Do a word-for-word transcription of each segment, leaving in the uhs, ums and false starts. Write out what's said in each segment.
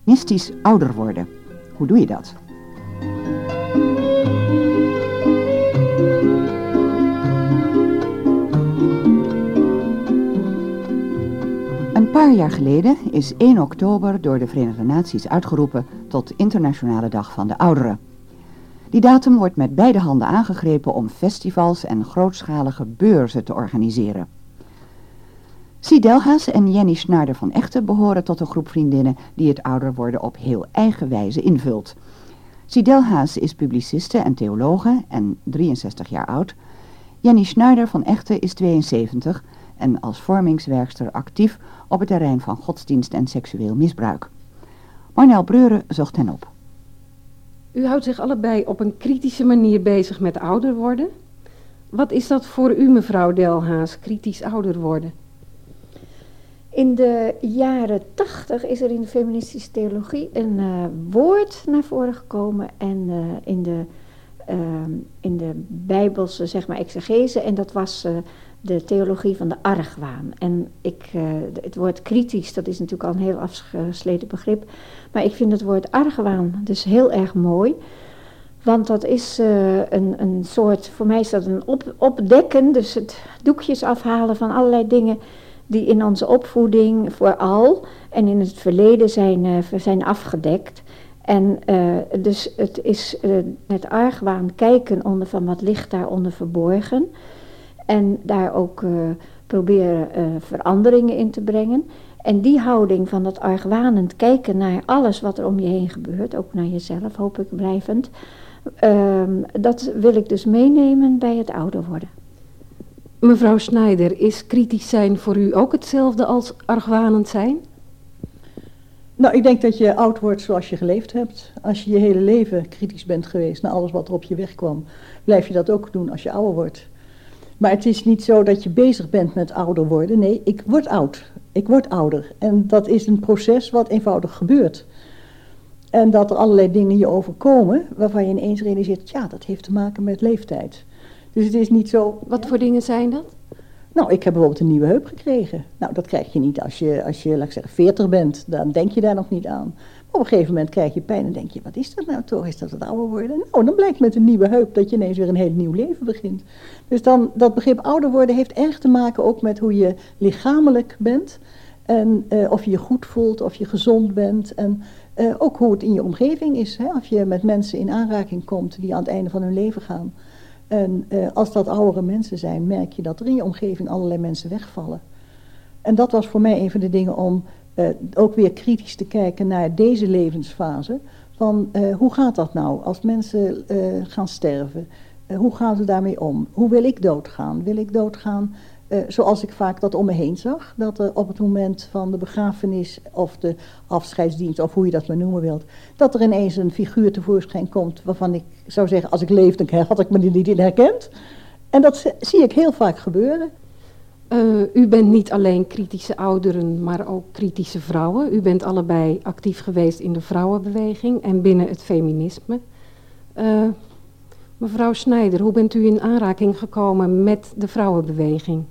Mystisch ouder worden. Hoe doe je dat? Een paar jaar geleden is één oktober door de Verenigde Naties uitgeroepen tot Internationale Dag van de Ouderen. Die datum wordt met beide handen aangegrepen om festivals en grootschalige beurzen te organiseren. Sie Delhaas en Jenny Schneider van Echten behoren tot een groep vriendinnen die het ouder worden op heel eigen wijze invult. Sie Delhaas is publiciste en theologe en drieënzestig jaar oud. Jenny Schneider van Echten is tweeënzeventig en als vormingswerkster actief op het terrein van godsdienst en seksueel misbruik. Marnel Breuren zocht hen op. U houdt zich allebei op een kritische manier bezig met ouder worden. Wat is dat voor u, mevrouw Delhaas, kritisch ouder worden? In de jaren tachtig is er in de feministische theologie een uh, woord naar voren gekomen en uh, in, de, uh, in de Bijbelse, zeg maar, exegese, en dat was uh, de theologie van de argwaan. En ik, uh, het woord kritisch, dat is natuurlijk al een heel afgesleten begrip, maar ik vind het woord argwaan dus heel erg mooi, want dat is uh, een, een soort, voor mij is dat een op, opdekken, dus het doekjes afhalen van allerlei dingen die in onze opvoeding vooral en in het verleden zijn, uh, zijn afgedekt. En uh, dus het is uh, met argwaan kijken onder van wat ligt daaronder verborgen. En daar ook uh, proberen uh, veranderingen in te brengen. En die houding van dat argwanend kijken naar alles wat er om je heen gebeurt, ook naar jezelf hoop ik blijvend, uh, dat wil ik dus meenemen bij het ouder worden. Mevrouw Schneider, is kritisch zijn voor u ook hetzelfde als argwanend zijn? Nou, ik denk dat je oud wordt zoals je geleefd hebt. Als je je hele leven kritisch bent geweest naar alles wat er op je weg kwam, blijf je dat ook doen als je ouder wordt. Maar het is niet zo dat je bezig bent met ouder worden. Nee, ik word oud. Ik word ouder. En dat is een proces wat eenvoudig gebeurt. En dat er allerlei dingen je overkomen waarvan je ineens realiseert, ja, dat heeft te maken met leeftijd. Dus het is niet zo... Wat voor dingen zijn dat? Nou, ik heb bijvoorbeeld een nieuwe heup gekregen. Nou, dat krijg je niet als je, als je laat ik zeggen, veertig bent. Dan denk je daar nog niet aan. Maar op een gegeven moment krijg je pijn en denk je, wat is dat nou toch? Is dat het ouder worden? Nou, dan blijkt met een nieuwe heup dat je ineens weer een heel nieuw leven begint. Dus dan, dat begrip ouder worden heeft erg te maken ook met hoe je lichamelijk bent. En uh, of je je goed voelt, of je gezond bent. En uh, ook hoe het in je omgeving is. Hè? Of je met mensen in aanraking komt die aan het einde van hun leven gaan. En uh, als dat oudere mensen zijn, merk je dat er in je omgeving allerlei mensen wegvallen. En dat was voor mij een van de dingen om uh, ook weer kritisch te kijken naar deze levensfase. Van uh, hoe gaat dat nou als mensen uh, gaan sterven? Uh, hoe gaan ze daarmee om? Hoe wil ik doodgaan? Wil ik doodgaan uh, zoals ik vaak dat om me heen zag? Dat er op het moment van de begrafenis of de afscheidsdienst, of hoe je dat maar noemen wilt, dat er ineens een figuur tevoorschijn komt waarvan ik zou zeggen, als ik leefde, had ik me die niet in herkend. En dat zie ik heel vaak gebeuren. Uh, u bent niet alleen kritische ouderen, maar ook kritische vrouwen. U bent allebei actief geweest in de vrouwenbeweging en binnen het feminisme. Uh, mevrouw Schneider, hoe bent u in aanraking gekomen met de vrouwenbeweging?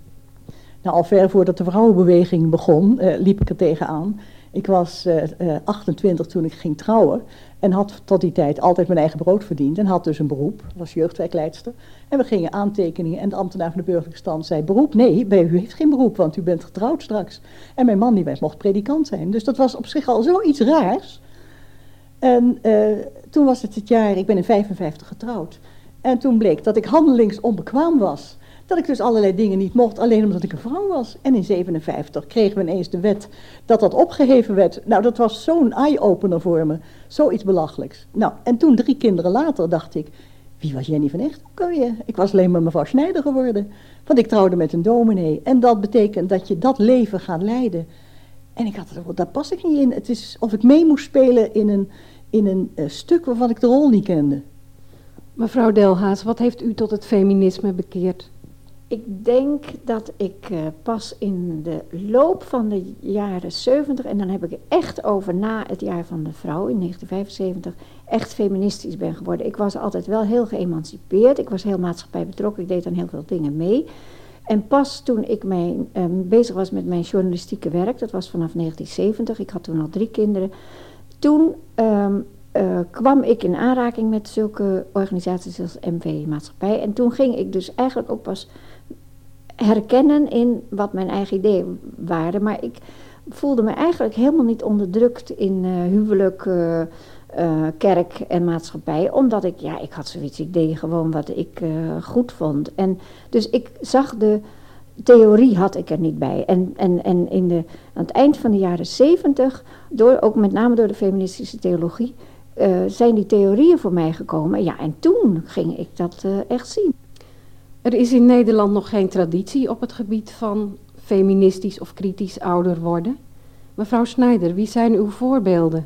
Nou, al ver voordat de vrouwenbeweging begon, uh, liep ik er tegenaan. Ik was uh, uh, achtentwintig toen ik ging trouwen en had tot die tijd altijd mijn eigen brood verdiend en had dus een beroep, was jeugdwerkleidster. En we gingen aantekeningen en de ambtenaar van de burgerlijke stand zei, beroep? Nee, bij u heeft geen beroep, want u bent getrouwd straks. En mijn man die werd, mocht predikant zijn, dus dat was op zich al zoiets raars. En uh, toen was het het jaar, ik ben in vijfenvijftig getrouwd, en toen bleek dat ik handelingsonbekwaam was. Dat ik dus allerlei dingen niet mocht, alleen omdat ik een vrouw was. En in zevenenvijftig kregen we ineens de wet dat dat opgeheven werd. Nou, dat was zo'n eye-opener voor me. Zoiets belachelijks. Nou, en toen drie kinderen later dacht ik, wie was Jenny van Echt ook alweer? Ik was alleen maar mevrouw Schneider geworden. Want ik trouwde met een dominee. En dat betekent dat je dat leven gaat leiden. En ik had het, daar pas ik niet in. Het is of ik mee moest spelen in een, in een uh, stuk waarvan ik de rol niet kende. Mevrouw Delhaas, wat heeft u tot het feminisme bekeerd? Ik denk dat ik uh, pas in de loop van de jaren zeventig, en dan heb ik er echt over na het jaar van de vrouw in negentien vijfenzeventig, echt feministisch ben geworden. Ik was altijd wel heel geëmancipeerd, ik was heel maatschappij betrokken, ik deed aan heel veel dingen mee. En pas toen ik mijn, um, bezig was met mijn journalistieke werk, dat was vanaf negentien zeventig, ik had toen al drie kinderen, toen um, uh, kwam ik in aanraking met zulke organisaties als M V Maatschappij. En toen ging ik dus eigenlijk ook pas herkennen in wat mijn eigen ideeën waren. Maar ik voelde me eigenlijk helemaal niet onderdrukt in uh, huwelijk, uh, uh, kerk en maatschappij. Omdat ik, ja, ik had zoiets, ik deed gewoon wat ik uh, goed vond. En dus ik zag de theorie had ik er niet bij. En, en, en in de, aan het eind van de jaren zeventig, door, ook met name door de feministische theologie, uh, zijn die theorieën voor mij gekomen. Ja, en toen ging ik dat uh, echt zien. Er is in Nederland nog geen traditie op het gebied van feministisch of kritisch ouder worden. Mevrouw Snijder, wie zijn uw voorbeelden?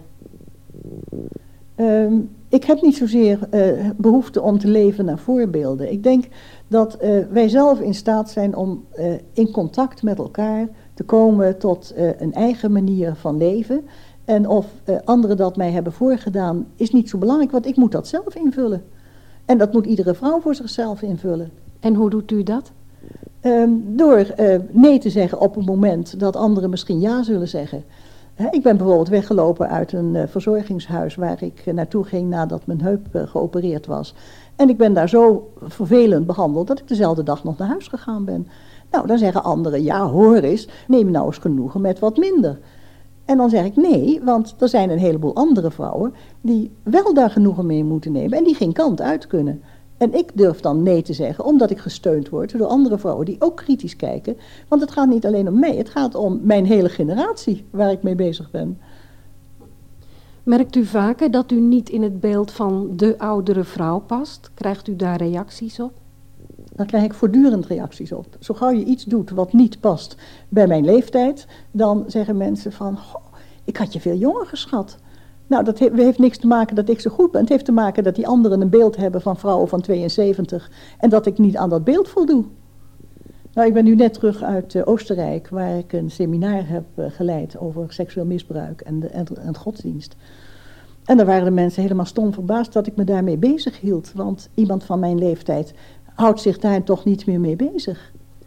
Um, ik heb niet zozeer uh, behoefte om te leven naar voorbeelden. Ik denk dat uh, wij zelf in staat zijn om uh, in contact met elkaar te komen tot uh, een eigen manier van leven. En of uh, anderen dat mij hebben voorgedaan is niet zo belangrijk, want ik moet dat zelf invullen. En dat moet iedere vrouw voor zichzelf invullen. En hoe doet u dat? Um, door uh, nee te zeggen op een moment dat anderen misschien ja zullen zeggen. He, ik ben bijvoorbeeld weggelopen uit een uh, verzorgingshuis waar ik uh, naartoe ging nadat mijn heup uh, geopereerd was. En ik ben daar zo vervelend behandeld dat ik dezelfde dag nog naar huis gegaan ben. Nou, dan zeggen anderen, ja hoor eens, neem nou eens genoegen met wat minder. En dan zeg ik nee, want er zijn een heleboel andere vrouwen die wel daar genoegen mee moeten nemen en die geen kant uit kunnen. En ik durf dan nee te zeggen, omdat ik gesteund word door andere vrouwen die ook kritisch kijken. Want het gaat niet alleen om mij, het gaat om mijn hele generatie waar ik mee bezig ben. Merkt u vaker dat u niet in het beeld van de oudere vrouw past? Krijgt u daar reacties op? Daar krijg ik voortdurend reacties op. Zo gauw je iets doet wat niet past bij mijn leeftijd, dan zeggen mensen van, oh, ik had je veel jonger geschat. Nou, dat heeft, heeft niks te maken dat ik zo goed ben. Het heeft te maken dat die anderen een beeld hebben van vrouwen van tweeënzeventig en dat ik niet aan dat beeld voldoe. Nou, ik ben nu net terug uit uh, Oostenrijk, waar ik een seminar heb uh, geleid over seksueel misbruik en, de, en, en godsdienst. En daar waren de mensen helemaal stom verbaasd dat ik me daarmee bezig hield. Want iemand van mijn leeftijd houdt zich daar toch niet meer mee bezig.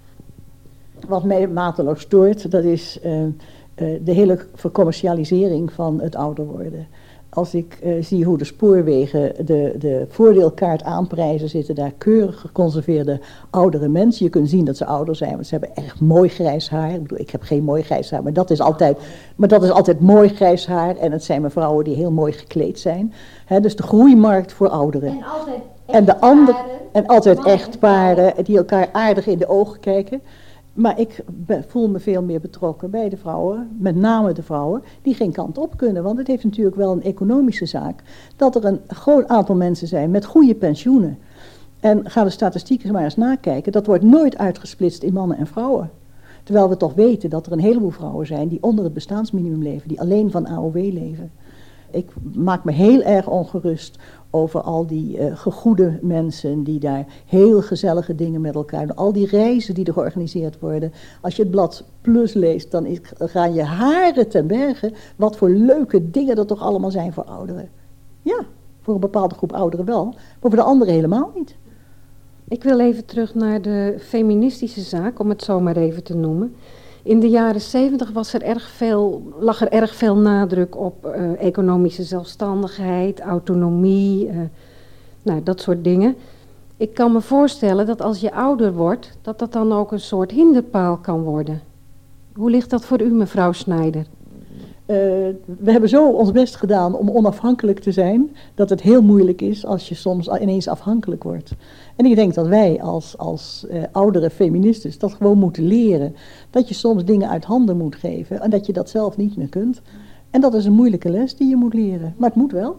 Wat mij mateloos stoort, dat is uh, uh, de hele vercommercialisering van het ouder worden. Als ik uh, zie hoe de spoorwegen de, de voordeelkaart aanprijzen, zitten daar keurig geconserveerde oudere mensen. Je kunt zien dat ze ouder zijn, want ze hebben echt mooi grijs haar. Ik bedoel, ik heb geen mooi grijs haar, maar dat is altijd, maar dat is altijd mooi grijs haar. En het zijn maar vrouwen die heel mooi gekleed zijn. He, dus de groeimarkt voor ouderen. En altijd en de andere, en altijd mannen echtparen die elkaar aardig in de ogen kijken. Maar ik be, voel me veel meer betrokken bij de vrouwen, met name de vrouwen, die geen kant op kunnen. Want het heeft natuurlijk wel een economische zaak dat er een groot aantal mensen zijn met goede pensioenen. En ga de statistieken maar eens nakijken, dat wordt nooit uitgesplitst in mannen en vrouwen. Terwijl we toch weten dat er een heleboel vrouwen zijn die onder het bestaansminimum leven, die alleen van A O W leven. Ik maak me heel erg ongerust over al die uh, gegoede mensen die daar heel gezellige dingen met elkaar doen. Al die reizen die er georganiseerd worden. Als je het blad Plus leest, dan is, gaan je haren ten berge wat voor leuke dingen er toch allemaal zijn voor ouderen. Ja, voor een bepaalde groep ouderen wel, maar voor de anderen helemaal niet. Ik wil even terug naar de feministische zaak, om het zo maar even te noemen. In de jaren zeventig was er erg veel, lag er erg veel nadruk op uh, economische zelfstandigheid, autonomie, uh, nou, dat soort dingen. Ik kan me voorstellen dat als je ouder wordt, dat dat dan ook een soort hinderpaal kan worden. Hoe ligt dat voor u, mevrouw Snijder? Uh, we hebben zo ons best gedaan om onafhankelijk te zijn, dat het heel moeilijk is als je soms ineens afhankelijk wordt. En ik denk dat wij als, als uh, oudere feministen dat gewoon moeten leren. Dat je soms dingen uit handen moet geven en dat je dat zelf niet meer kunt. En dat is een moeilijke les die je moet leren, maar het moet wel.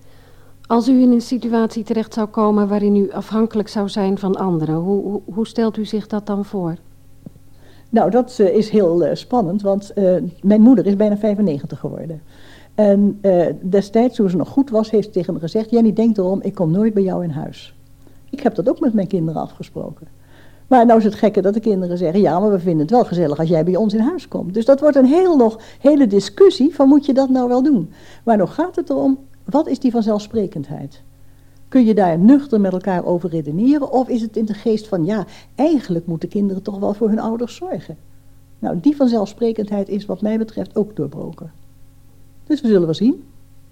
Als u in een situatie terecht zou komen waarin u afhankelijk zou zijn van anderen, hoe, hoe, hoe stelt u zich dat dan voor? Nou, dat uh, is heel uh, spannend, want uh, mijn moeder is bijna vijfennegentig geworden. En uh, destijds, toen ze nog goed was, heeft ze tegen me gezegd, Jenny, denk erom, ik kom nooit bij jou in huis. Ik heb dat ook met mijn kinderen afgesproken. Maar nou is het gekke dat de kinderen zeggen, ja, maar we vinden het wel gezellig als jij bij ons in huis komt. Dus dat wordt een heel nog, hele discussie van, moet je dat nou wel doen? Maar nog gaat het erom, wat is die vanzelfsprekendheid? Kun je daar nuchter met elkaar over redeneren? Of is het in de geest van, ja, eigenlijk moeten kinderen toch wel voor hun ouders zorgen? Nou, die vanzelfsprekendheid is wat mij betreft ook doorbroken. Dus we zullen wel zien.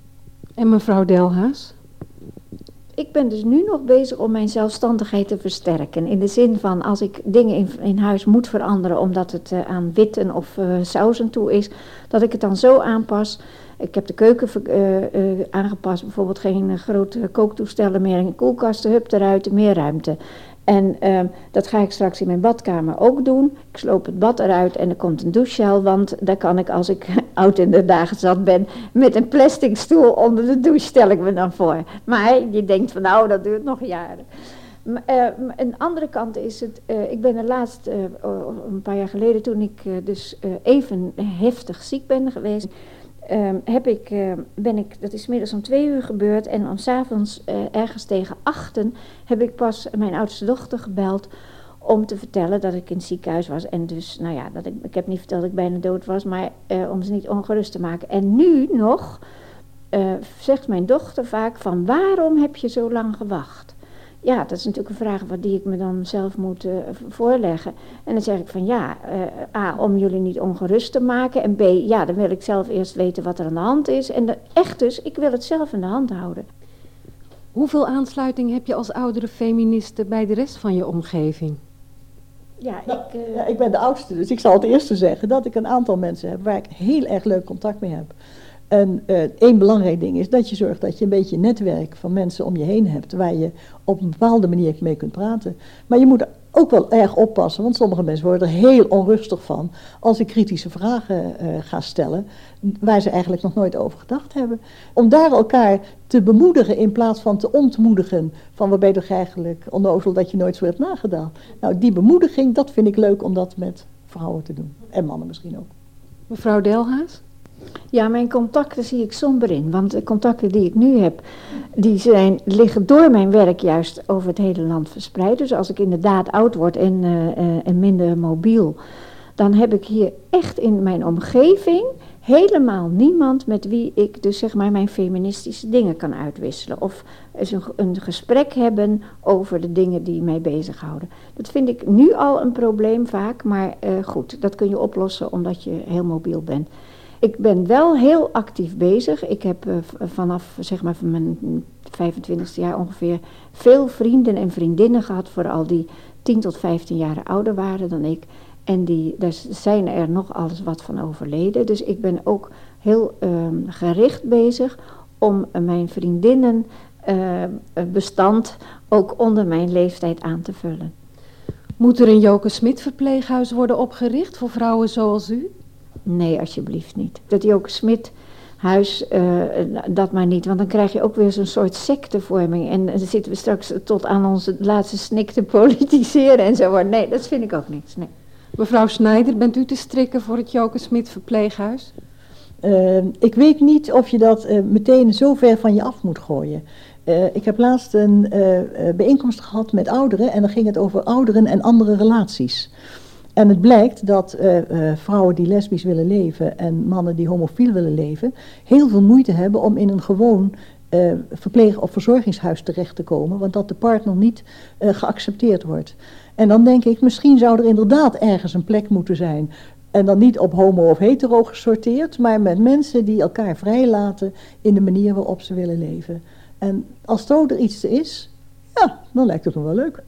En mevrouw Delhaas? Ik ben dus nu nog bezig om mijn zelfstandigheid te versterken. In de zin van als ik dingen in, in huis moet veranderen omdat het uh, aan witten of uh, sauzen toe is, dat ik het dan zo aanpas. Ik heb de keuken uh, uh, aangepast, bijvoorbeeld geen uh, grote kooktoestellen meer in koelkasten, hup eruit, meer ruimte. En uh, dat ga ik straks in mijn badkamer ook doen. Ik sloop het bad eruit en er komt een douchegel, want daar kan ik als ik oud in de dagen zat ben, met een plastic stoel onder de douche stel ik me dan voor. Maar je denkt van nou, dat duurt nog jaren. Maar, uh, een andere kant is het, uh, ik ben er laatst, uh, een paar jaar geleden toen ik uh, dus uh, even heftig ziek ben geweest, Uh, heb ik, uh, ben ik, dat is middags om twee uur gebeurd en om 's avonds uh, ergens tegen achten heb ik pas mijn oudste dochter gebeld om te vertellen dat ik in het ziekenhuis was. En dus, nou ja, dat ik, ik heb niet verteld dat ik bijna dood was, maar uh, om ze niet ongerust te maken. En nu nog uh, zegt mijn dochter vaak van waarom heb je zo lang gewacht? Ja, dat is natuurlijk een vraag die ik me dan zelf moet uh, voorleggen. En dan zeg ik van ja, uh, A, om jullie niet ongerust te maken. En B, ja, dan wil ik zelf eerst weten wat er aan de hand is. En de, echt dus, ik wil het zelf in de hand houden. Hoeveel aansluiting heb je als oudere feministe bij de rest van je omgeving? Ja, Nou, ik, uh, ja, ik ben de oudste, dus ik zal het eerste zeggen dat ik een aantal mensen heb waar ik heel erg leuk contact mee heb. En uh, één belangrijk ding is dat je zorgt dat je een beetje een netwerk van mensen om je heen hebt waar je op een bepaalde manier mee kunt praten. Maar je moet ook wel erg oppassen, want sommige mensen worden er heel onrustig van als ik kritische vragen uh, ga stellen waar ze eigenlijk nog nooit over gedacht hebben. Om daar elkaar te bemoedigen in plaats van te ontmoedigen van waar ben je toch eigenlijk onnozel dat je nooit zo hebt nagedacht. Nou, die bemoediging, dat vind ik leuk om dat met vrouwen te doen. En mannen misschien ook. Mevrouw Delhaas? Ja, mijn contacten zie ik somber in, want de contacten die ik nu heb, die zijn, liggen door mijn werk juist over het hele land verspreid. Dus als ik inderdaad oud word en, uh, uh, en minder mobiel, dan heb ik hier echt in mijn omgeving helemaal niemand met wie ik dus zeg maar mijn feministische dingen kan uitwisselen. Of eens een, een gesprek hebben over de dingen die mij bezighouden. Dat vind ik nu al een probleem vaak, maar uh, goed, dat kun je oplossen omdat je heel mobiel bent. Ik ben wel heel actief bezig. Ik heb uh, vanaf zeg maar van mijn vijfentwintigste jaar ongeveer veel vrienden en vriendinnen gehad, vooral die tien tot vijftien jaar ouder waren dan ik. En die, daar zijn er nog alles wat van overleden. Dus ik ben ook heel uh, gericht bezig om uh, mijn vriendinnen uh, bestand ook onder mijn leeftijd aan te vullen. Moet er een Joke Smit verpleeghuis worden opgericht voor vrouwen zoals u? Nee, alsjeblieft niet. Dat Joke Smit huis, uh, dat maar niet. Want dan krijg je ook weer zo'n soort sectevorming. En dan zitten we straks tot aan onze laatste snik te politiseren en zo. Nee, dat vind ik ook niks. Nee. Mevrouw Snijder, bent u te strikken voor het Joke Smit verpleeghuis? Uh, ik weet niet of je dat uh, meteen zo ver van je af moet gooien. Uh, ik heb laatst een uh, bijeenkomst gehad met ouderen en dan ging het over ouderen en andere relaties. En het blijkt dat uh, uh, vrouwen die lesbisch willen leven en mannen die homofiel willen leven heel veel moeite hebben om in een gewoon uh, verpleeg- of verzorgingshuis terecht te komen, want dat de partner niet uh, geaccepteerd wordt. En dan denk ik, misschien zou er inderdaad ergens een plek moeten zijn. En dan niet op homo of hetero gesorteerd, maar met mensen die elkaar vrijlaten in de manier waarop ze willen leven. En als zo er iets is, ja, dan lijkt het me wel leuk.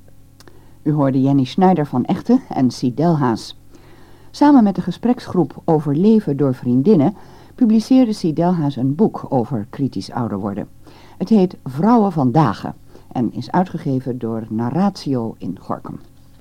U hoorde Jenny Schneider van Echten en Siet Delhaas. Samen met de gespreksgroep Over leven door vriendinnen publiceerde Siet Delhaas een boek over kritisch ouder worden. Het heet Vrouwen van Dagen en is uitgegeven door Narratio in Gorinchem.